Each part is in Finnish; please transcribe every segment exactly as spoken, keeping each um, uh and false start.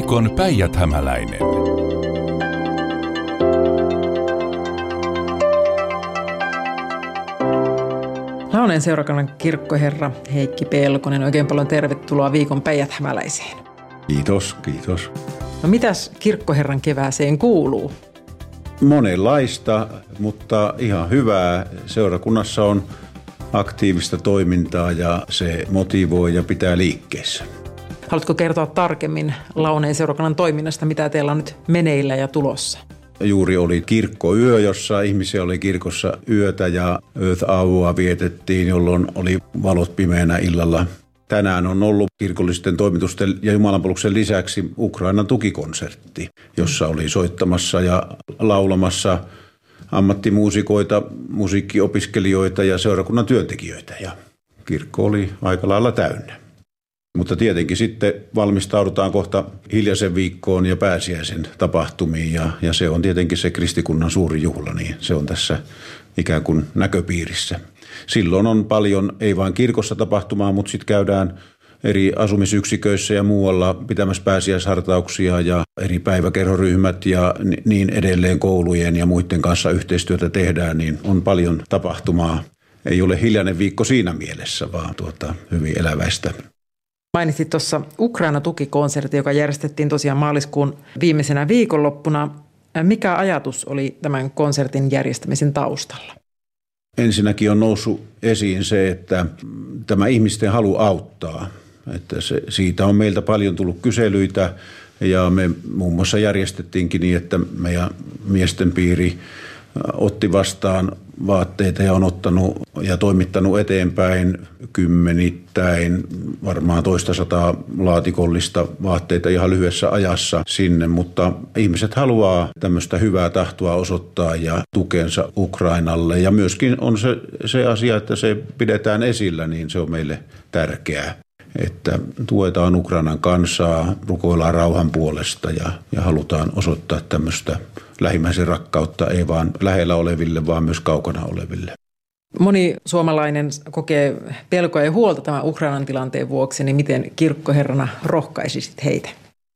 Viikon päijäthämäläinen. Launeen seurakunnan kirkkoherra Heikki Pelkonen, oikein paljon tervetuloa Viikon päijäthämäläiseen. Kiitos, kiitos. No mitäs kirkkoherran kevääseen kuuluu? Monenlaista, mutta ihan hyvää. Seurakunnassa on aktiivista toimintaa ja se motivoi ja pitää liikkeessä. Haluatko kertoa tarkemmin Launeen seurakunnan toiminnasta, mitä teillä on nyt meneillä ja tulossa? Juuri oli kirkkoyö, jossa ihmisiä oli kirkossa yötä ja Earth Hour'a vietettiin, jolloin oli valot pimeänä illalla. Tänään on ollut kirkollisten toimitusten ja jumalanpalveluksen lisäksi Ukrainan tukikonsertti, jossa oli soittamassa ja laulamassa ammattimuusikoita, musiikkiopiskelijoita ja seurakunnan työntekijöitä. Ja kirkko oli aika lailla täynnä. Mutta tietenkin sitten valmistaudutaan kohta hiljaisen viikkoon ja pääsiäisen tapahtumiin ja, ja se on tietenkin se kristikunnan suuri juhla, niin se on tässä ikään kuin näköpiirissä. Silloin on paljon, ei vain kirkossa tapahtumaa, mutta sitten käydään eri asumisyksiköissä ja muualla pitämässä pääsiäishartauksia ja eri päiväkerhoryhmät ja niin edelleen koulujen ja muiden kanssa yhteistyötä tehdään, niin on paljon tapahtumaa. Ei ole hiljainen viikko siinä mielessä, vaan tuota, hyvin eläväistä. Mainitsit tuossa Ukraina-tukikonsertti, joka järjestettiin tosiaan maaliskuun viimeisenä viikonloppuna. Mikä ajatus oli tämän konsertin järjestämisen taustalla? Ensinnäkin on noussut esiin se, että tämä ihmisten halu auttaa. Että se, siitä on meiltä paljon tullut kyselyitä ja me muun muassa järjestettiinkin niin, että meidän miesten piiri otti vastaan vaatteita ja on ottanut ja toimittanut eteenpäin kymmenittäin, varmaan toista sataa laatikollista vaatteita ihan lyhyessä ajassa sinne, mutta ihmiset haluaa tämmöistä hyvää tahtoa osoittaa ja tukensa Ukrainalle ja myöskin on se, se asia, että se pidetään esillä, niin se on meille tärkeää. Että tuetaan Ukrainan kansaa, rukoillaan rauhan puolesta ja, ja halutaan osoittaa tämmöistä lähimmäisen rakkautta ei vaan lähellä oleville, vaan myös kaukana oleville. Moni suomalainen kokee pelkoa ja huolta tämän Ukrainan tilanteen vuoksi, niin miten kirkkoherrana rohkaisisit heitä?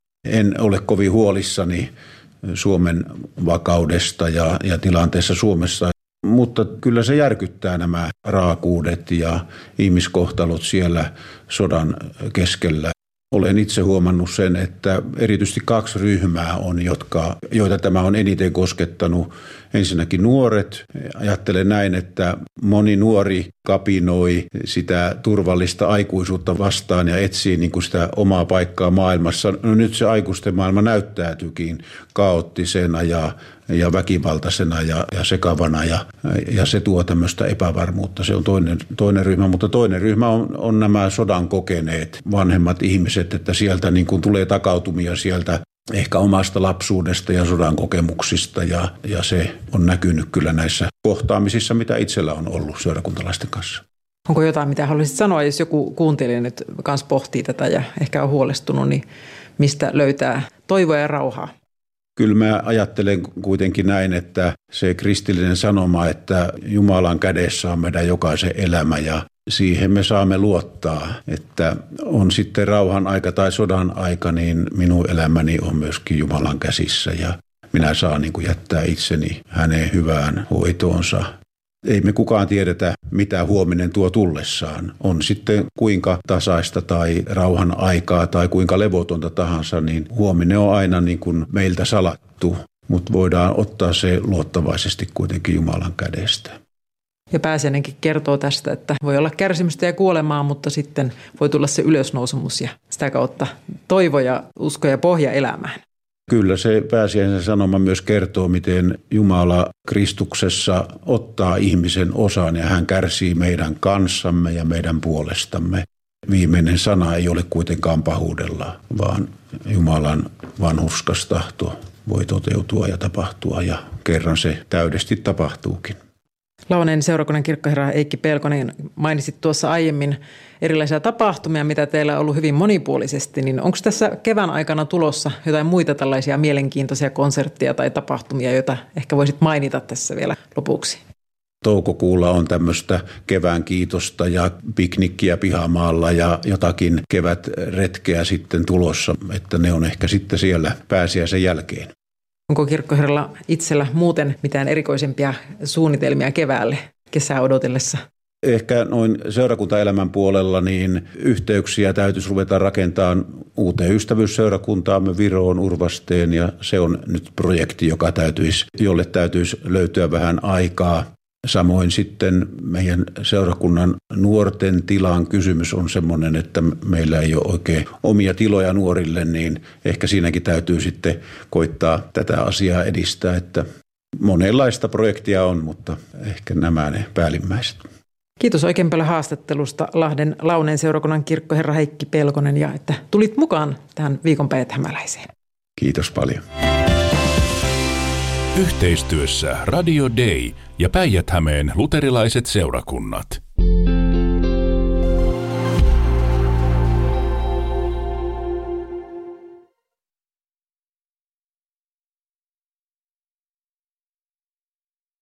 En ole kovin huolissani Suomen vakaudesta ja, ja tilanteessa Suomessa, mutta kyllä se järkyttää nämä raakuudet ja ihmiskohtalot siellä sodan keskellä. Olen itse huomannut sen, että erityisesti kaksi ryhmää on, jotka, joita tämä on eniten koskettanut. Ensinnäkin nuoret. Ajattelen näin, että moni nuori kapinoi sitä turvallista aikuisuutta vastaan ja etsii niin kuin sitä omaa paikkaa maailmassa. No nyt se aikuisten maailma näyttäytyykin kaoottisena ja, ja väkivaltaisena ja, ja sekavana ja, ja se tuo tämmöistä epävarmuutta. Se on toinen, toinen ryhmä, mutta toinen ryhmä on, on nämä sodan kokeneet vanhemmat ihmiset, että sieltä niin kuin tulee takautumia sieltä ehkä omasta lapsuudesta ja sodan kokemuksista ja, ja se on näkynyt kyllä näissä kohtaamisissa, mitä itsellä on ollut seurakuntalaisten kanssa. Onko jotain, mitä haluaisit sanoa, jos joku kuuntelija nyt kanssa pohtii tätä ja ehkä on huolestunut, niin mistä löytää toivoa ja rauhaa? Kyllä mä ajattelen kuitenkin näin, että se kristillinen sanoma, että Jumalan kädessä on meidän jokaisen elämä ja siihen me saamme luottaa, että on sitten rauhan aika tai sodan aika, niin minun elämäni on myöskin Jumalan käsissä ja minä saan niin kuin jättää itseni hänen hyvään hoitoonsa. Ei me kukaan tiedetä, mitä huominen tuo tullessaan. On sitten kuinka tasaista tai rauhan aikaa tai kuinka levotonta tahansa, niin huominen on aina niin kuin meiltä salattu, mutta voidaan ottaa se luottavaisesti kuitenkin Jumalan kädestä. Ja pääsiäinenkin kertoo tästä, että voi olla kärsimystä ja kuolemaa, mutta sitten voi tulla se ylösnousemus ja sitä kautta toivo ja usko ja pohja elämään. Kyllä se pääsiäisen sanoma myös kertoo, miten Jumala Kristuksessa ottaa ihmisen osaan ja hän kärsii meidän kanssamme ja meidän puolestamme. Viimeinen sana ei ole kuitenkaan pahuudella, vaan Jumalan vanhurskas tahto voi toteutua ja tapahtua ja kerran se täydesti tapahtuukin. Launeen seurakunnan kirkkoherra Heikki Pelkonen, mainitsit tuossa aiemmin erilaisia tapahtumia, mitä teillä on ollut hyvin monipuolisesti, niin onko tässä kevään aikana tulossa jotain muita tällaisia mielenkiintoisia konsertteja tai tapahtumia, joita ehkä voisit mainita tässä vielä lopuksi? Toukokuulla on tämmöistä kevään kiitosta ja piknikkiä pihamaalla ja jotakin kevätretkeä sitten tulossa, että ne on ehkä sitten siellä pääsiäisen jälkeen. Onko kirkkoherralla itsellä muuten mitään erikoisempia suunnitelmia keväälle kesää odotellessa? Ehkä noin seurakuntaelämän puolella niin yhteyksiä täytyisi ruveta rakentamaan uuteen ystävyysseurakuntaamme Viroon, Urvasteen, ja se on nyt projekti, joka täytyisi, jolle täytyisi löytyä vähän aikaa. Samoin sitten meidän seurakunnan nuorten tilan kysymys on semmoinen, että meillä ei ole oikein omia tiloja nuorille, niin ehkä siinäkin täytyy sitten koittaa tätä asiaa edistää, että monenlaista projektia on, mutta ehkä nämä ne päällimmäiset. Kiitos oikein paljon haastattelusta Lahden Launeen seurakunnan kirkkoherra Heikki Pelkonen ja että tulit mukaan tähän Viikon Päijät-Hämäläiseen. Kiitos paljon. Yhteistyössä Radio Day ja Päijät-Hämeen luterilaiset seurakunnat.